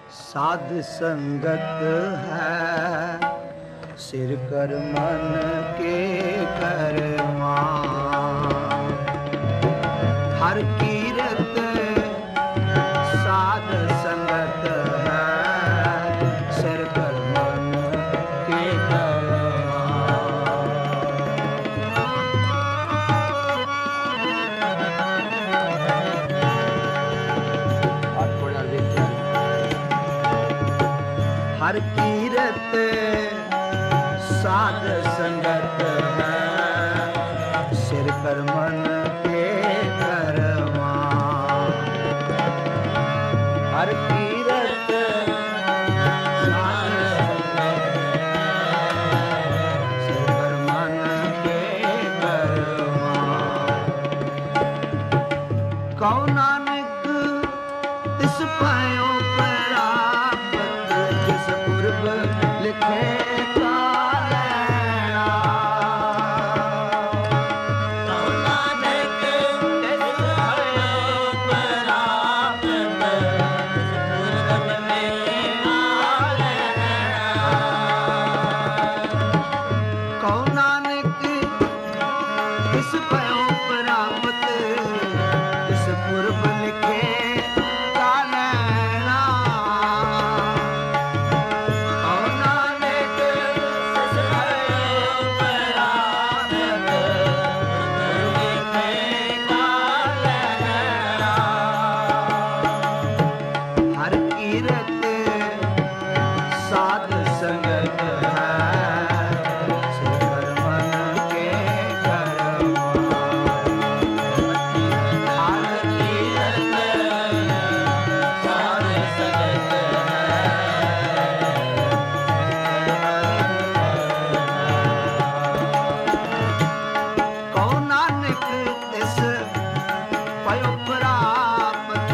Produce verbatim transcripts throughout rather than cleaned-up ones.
साध संगत है सिर कर मन के करवा। हर कीरत साध संगत है सिर कर मन के करवा। हर कीरत साध संगत है सिर कर मन के करवा। हर कीरत साध संगत है सिर कर मन के करवा। कहो नानक तिस पायो लिखे का लेना। कहो नानक तिस पायो प्राप्त जिस पूर्व लिखे का लेना। कहो नानक तिस पायो प्राप्त जिस पूर्व लिखे का लेना। साध संगत है सिर कर मन के करवा। हर कीरत साध संगत है। कहो नानक तिस पयो प्राप्त।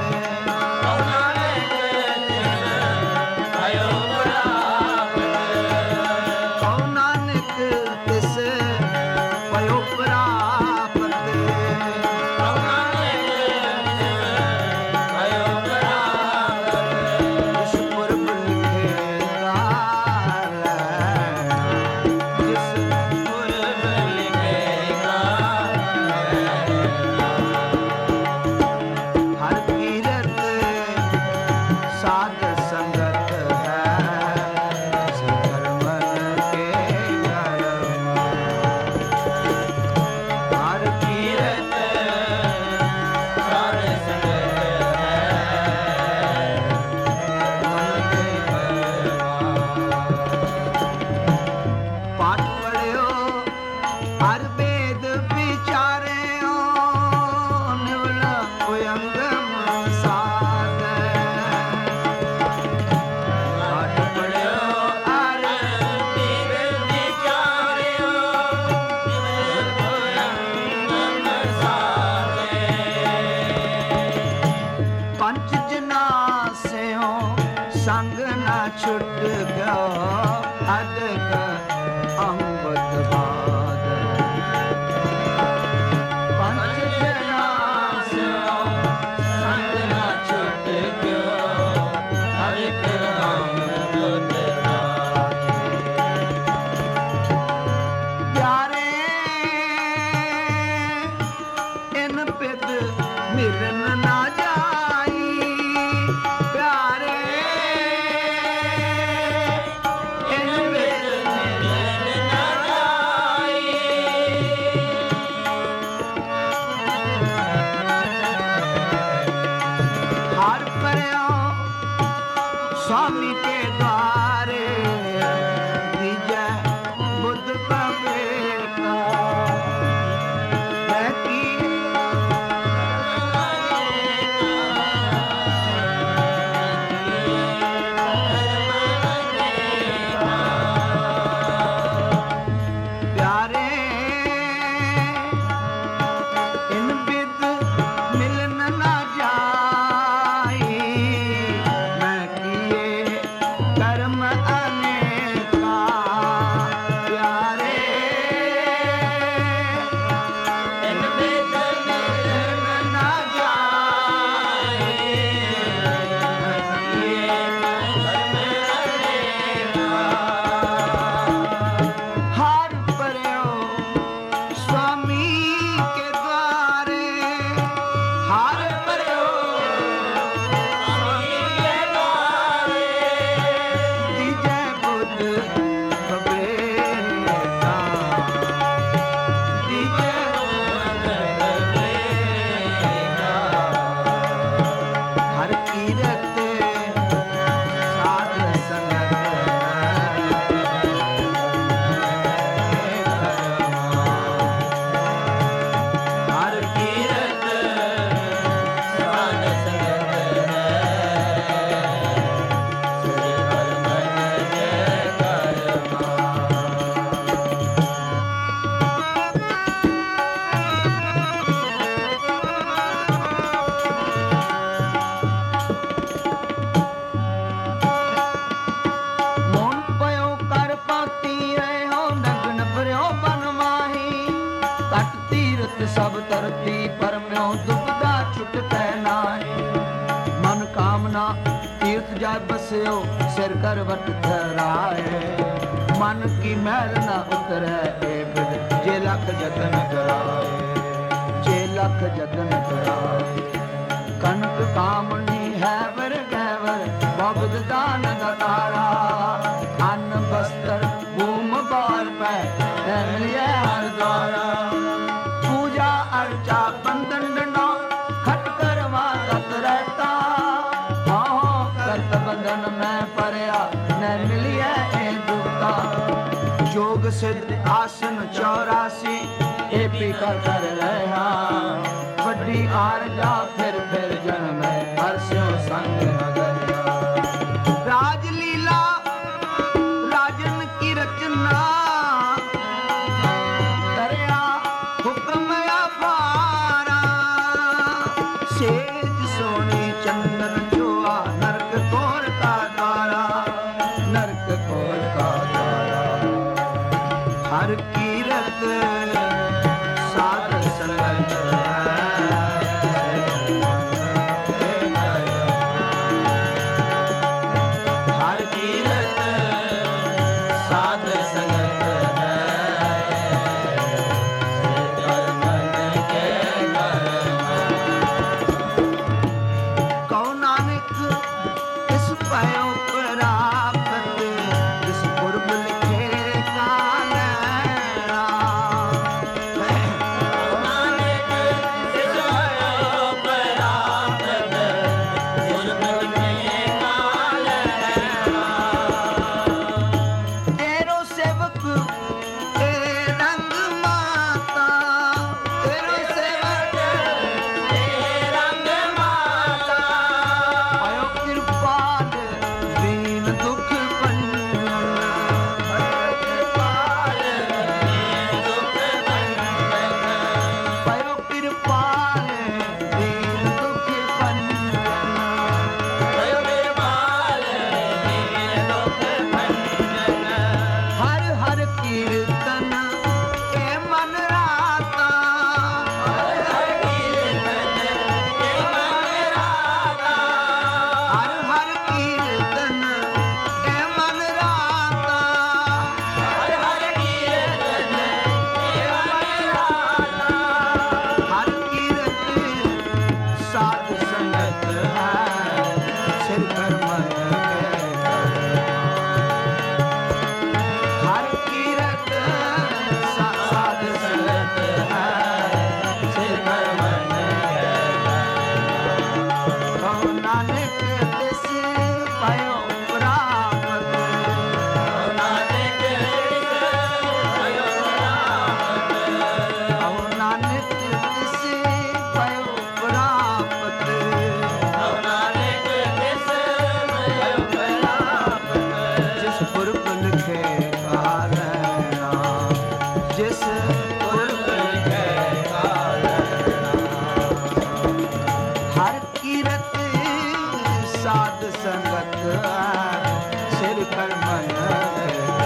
संग ना छुट गयो अदक अमृत बाद। पंच जना संग ना छुट गयो अदक अमृत बाद। प्यारे इन पित मिलन ना जाई। प्यारे स्वामी के द्वारे विजय बुद्ध कबीर का प्यारे इन विद मिलन ना जाई। मैं किए कर्म ਭਗਤੀ ਪਰਮਿਓ ਦੁਬਦਾ ਛੁਟਕੈ ਨਾਏ। ਮਨ ਕਾਮਨਾ ਤੀਰਥ ਜਾ ਬਸਿਓ ਸਿਰ ਕਰ ਵਟ ਧਰਾਏ। ਮਨ ਕੀ ਮਹਿਲ ਨਾ ਉਤਰੈ ਏ ਬਿਦ ਜੇ ਲੱਖ ਜਤਨ ਕਰਾਏ। ਜੇ ਲੱਖ ਜਤਨ ਕਰਾਏ। ਕਨਕ ਕਾਮਣੀ ਹੈ ਵਰ ਗੈਵਰ ਬਬਦ ਦਾਨ ਦਾਤਾਰਾ। ਅੰਨ ਬਸਤਰ ਭੂਮ ਬਾਲ ਪੈ ਤੈ ਮਿਲਿਐ ਹਰ ਦੁਆਰਾ। ਪੂਜਾ ਅਰਚਾ ਬੰਦਨ ਡੰਡਾ ਖਟ ਕਰਵਾ ਤਤ ਰਹਿਤਾ। ਆਹੋ ਕਰਤ ਬੰਧਨ ਮੈਂ ਪਰਿਆ ਨੈ ਮਿਲਿਐ ਏ ਦੁਖਤਾ। ਜੋਗ ਸਿੱਧ ਆਸਨ ਚੌਰਾਸੀ ਏ ਪੀ ਕਰ ਕਰ ਰਹਾ। ਵੱਡੀ ਆਰਜਾ ਫਿਰ ਫਿਰ ਜਨਮੈ ਹਰ ਸਿਉ ਸੰਗ ਨਗਰਿਆ। ਰਾਜ ਲੀਲਾ ਰਾਜਨ ਕੀ ਰਚਨਾ ਕਰਿਆ ਹੁਕਮ ਅਪਾਰਾ। ਸੇਜ ਸੋਹਣੀ ਚੰਦਨ ਚੋਆ ਨਰਕ ਕੋਰ ਕਾ द्वारा। ਨਰਕ ਕੋਰ ਕਾ द्वारा। ਹਰ ਕੀਰਤ ਸਾਧ ਸੰਗਤ ਸਾਧ ਸੰਗਤ ਸਿਰ ਕਰ ਮਨ